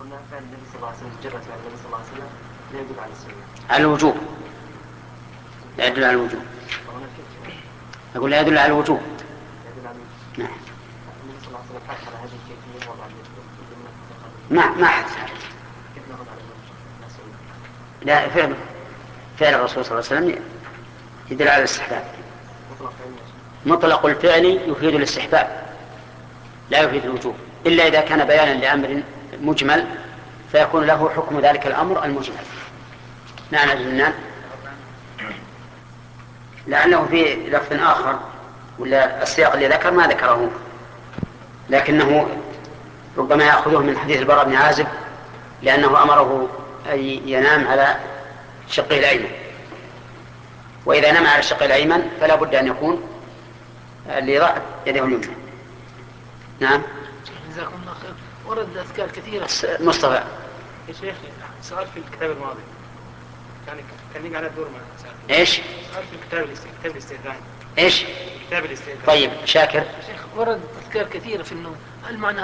قلنا فعل النبي صلى الله عليه وسلم، جرت فعل النبي صلى الله عليه وسلم لا يدل على السنة، على الوجوب، لا يدل على الوجوب. أقول لا يدل على الوجوب. نعم. النبي صلى الله عليه وسلم حث على هذه الكيفية وضع ما حث. لا، فعل الرسول صلى الله عليه وسلم يدل على الاستحباب. مطلق الفعل يفيد الاستحباب لا يفيد الوجوب، إلا إذا كان بيانا لأمر مجمل فيكون له حكم ذلك الأمر المجمل. نعم يا جنان. لأنه في لفظ آخر ولا السياق اللي ذكر ما ذكره، لكنه ربما يأخذه من حديث البراء بن عازب، لأنه أمره أن ينام على شقه الأيمن، وإذا نام على الشق الأيمن فلا بد أن يكون ليضع يده اليمنى. نعم. جزاكم الله خير. ورد أذكار كثيرة. مصطفى. يا شيخ سؤال في الكتاب الماضي كان يجي على الدور مع ايش؟ سؤال في كتاب الاستئذان. ايش؟ كتاب الاستئذان. طيب شاكر. شيخ ورد أذكار كثيرة في النوم، هل معنى